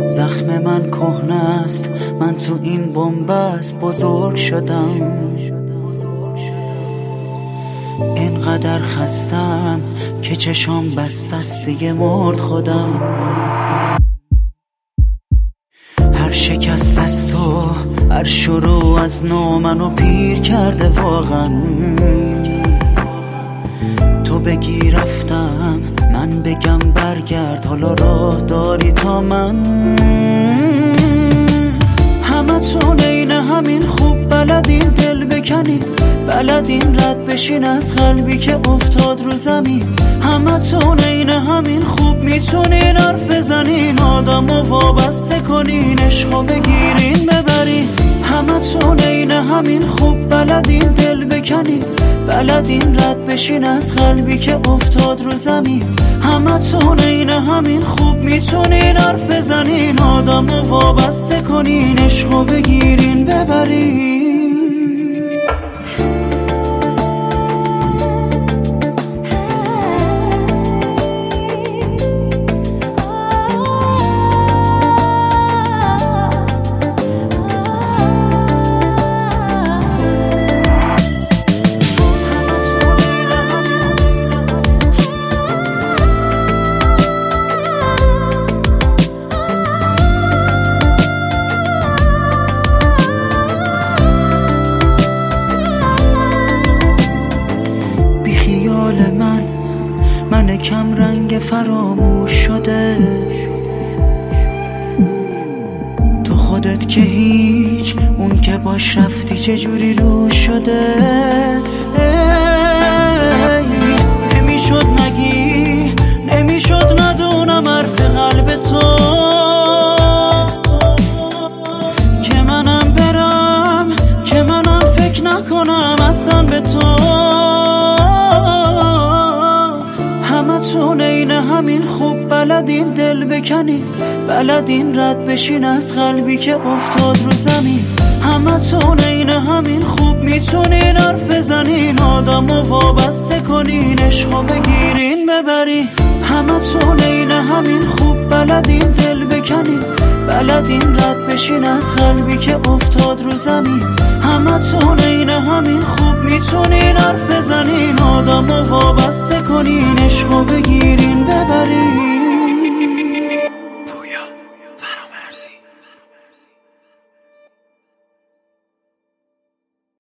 زخم من کهنه است، من تو این بنبست بزرگ شدم. اینقدر خستم که چشام بسته است، دیگه مرد خودم. هر شکست از تو، هر شروع از نو منو پیر کرده واقعا. تو بگی رفتم، من بگم برگرد، حالا راه داری تا من. همه تون این همین خوب بلدین دل بکنین، بلدین رد بشین از قلبی که افتاد رو زمین. همه تون این همین خوب میتونین حرف بزنین، آدمو وابسته کنین، عشقو بگیرین ببرین. همه تون این همین خوب بلدین دل بکنین، بلدین رد بشین از قلبی که افتاد رو زمین. همه تون این همین خوب میتونین حرف بزنین، آدمو وابسته کنین، عشقو بگیرین ببرین. من کم رنگ فراموش شده، تو خودت که هیچ، اون که باش رفتی چجوری روش شده. نمیشد نگی، نمیشد ندونم حرف قلب تو، که منم برم، که منم فکر نکنم اصلا به تو. همتون این همین خوب بلدین دل بکنین، بلدین رد بشین از قلبی که افتاد رو زمین. همتون این همین خوب میتونین حرف بزنین، آدمو وابسته کنین، عشقو بگیرین ببرین. همتون این همین خوب بلدین دل بکنین، بلدین رد بشین از قلبی که افتاد رو زمین. همتون این همین خوب میتونین حرف بزنین، آدمو وابسته کنین، عشقو بگیرین ببرین.